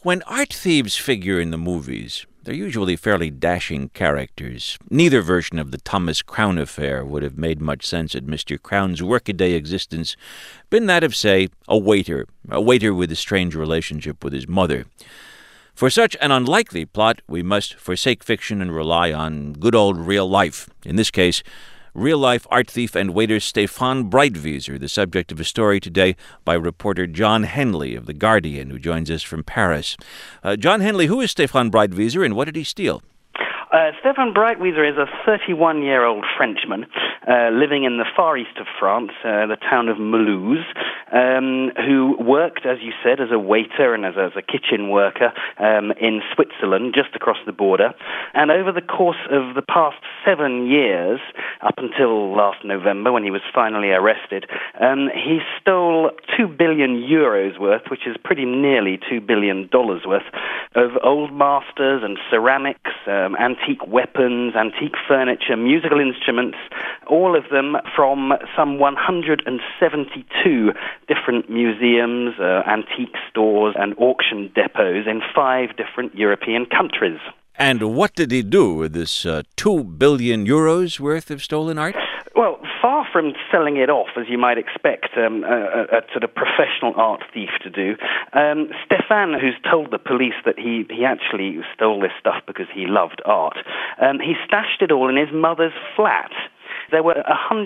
When art thieves figure in the movies, they're usually fairly dashing characters. Neither version of the Thomas Crown affair would have made much sense had Mr. Crown's workaday existence been that of, say, a waiter with a strange relationship with his mother. For such an unlikely plot, we must forsake fiction and rely on good old real life. In this case, real-life art thief and waiter Stefan Breitwieser, the subject of a story today by reporter John Henley of The Guardian, who joins us from Paris. John Henley, who is Stefan Breitwieser and what did he steal? Stefan Breitwieser is a 31-year-old Frenchman living in the far east of France, the town of Mulhouse, who worked, as you said, as a waiter and as a kitchen worker in Switzerland, just across the border. And over the course of the past 7 years, up until last November when he was finally arrested, he stole 2 billion euros worth, which is pretty nearly $2 billion worth, of old masters and ceramics, antique weapons, antique furniture, musical instruments, all of them from some 172 different museums, antique stores and auction depots in 5 different European countries. And what did he do with this 2 billion euros worth of stolen art? Well, far from selling it off, as you might expect a sort of professional art thief to do, Stefan, who's told the police that he actually stole this stuff because he loved art, he stashed it all in his mother's flat. There were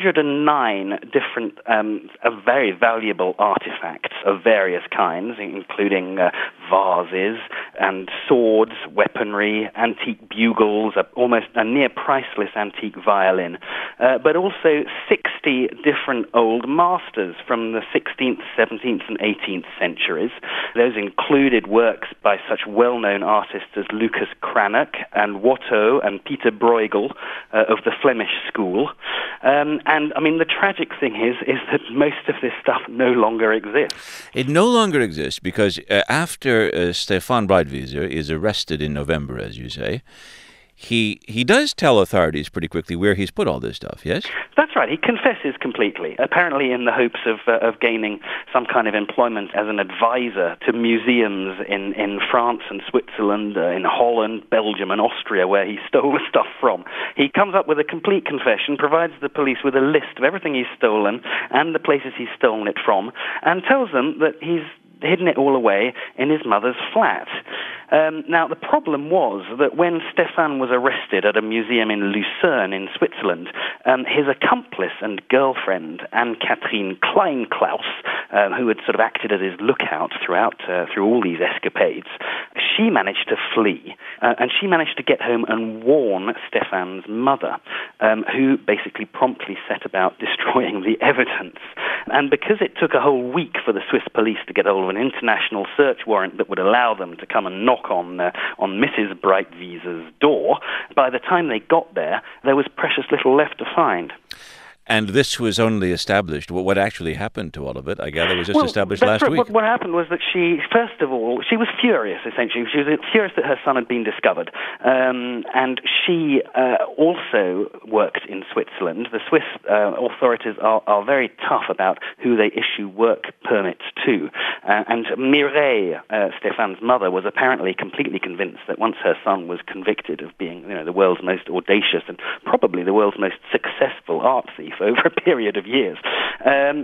109 different very valuable artifacts of various kinds, including vases and swords, weaponry, antique bugles, almost a near-priceless antique violin, but also 60 different old masters from the 16th, 17th and 18th centuries. Those included works by such well-known artists as Lucas Cranach and Watteau and Peter Bruegel of the Flemish school. And, I mean, the tragic thing is that most of this stuff no longer exists. It no longer exists because after Stefan Breitwieser is arrested in November, as you say, he does tell authorities pretty quickly where he's put all this stuff, yes? That's right. He confesses completely, apparently in the hopes of gaining some kind of employment as an advisor to museums in France and Switzerland, in Holland, Belgium and Austria, where he stole the stuff from. He comes up with a complete confession, provides the police with a list of everything he's stolen and the places he's stolen it from, and tells them that he's hidden it all away in his mother's flat. Now, the problem was that when Stefan was arrested at a museum in Lucerne in Switzerland, his accomplice and girlfriend, Anne-Catherine Kleinklaus, who had sort of acted as his lookout through all these escapades, she managed to flee, and she managed to get home and warn Stefan's mother, who basically promptly set about destroying the evidence. And because it took a whole week for the Swiss police to get hold of an international search warrant that would allow them to come and knock on Mrs. Breitwieser's door, by the time they got there was precious little left to find. And this was only established. What actually happened to all of it, I gather, was just established last week. What happened was that she, first of all, she was furious, essentially. She was furious that her son had been discovered. And she also worked in Switzerland. The Swiss authorities are very tough about who they issue work permits to. And Mireille, Stefan's mother, was apparently completely convinced that once her son was convicted of being, the world's most audacious and probably the world's most successful art thief over a period of years, the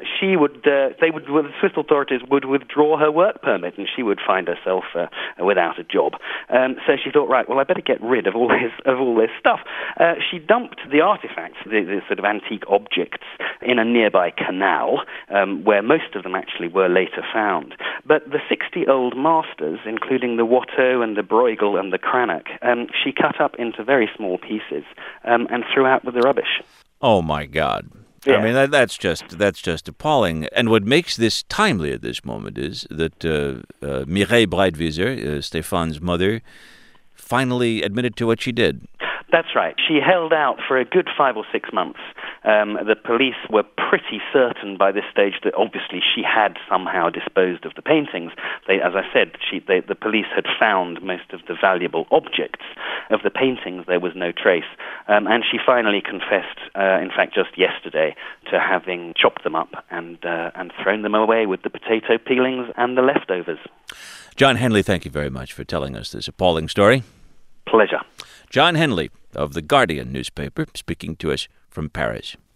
Swiss authorities would withdraw her work permit and she would find herself without a job. So she thought, right, well, I better get rid of all this stuff. She dumped the artifacts, the sort of antique objects, in a nearby canal, where most of them actually were later found. But the 60 old masters, including the Watteau and the Bruegel and the Cranach, she cut up into very small pieces and threw out with the rubbish. Oh my God! Yeah. I mean that's just appalling. And what makes this timely at this moment is that Mireille Breitwieser, Stefan's mother, finally admitted to what she did. That's right. She held out for a good 5 or 6 months. The police were pretty certain by this stage that obviously she had somehow disposed of the paintings. As I said, the police had found most of the valuable objects. Of the paintings, there was no trace. And she finally confessed, in fact, just yesterday, to having chopped them up and thrown them away with the potato peelings and the leftovers. John Henley, thank you very much for telling us this appalling story. Pleasure. John Henley of The Guardian newspaper, speaking to us from Paris.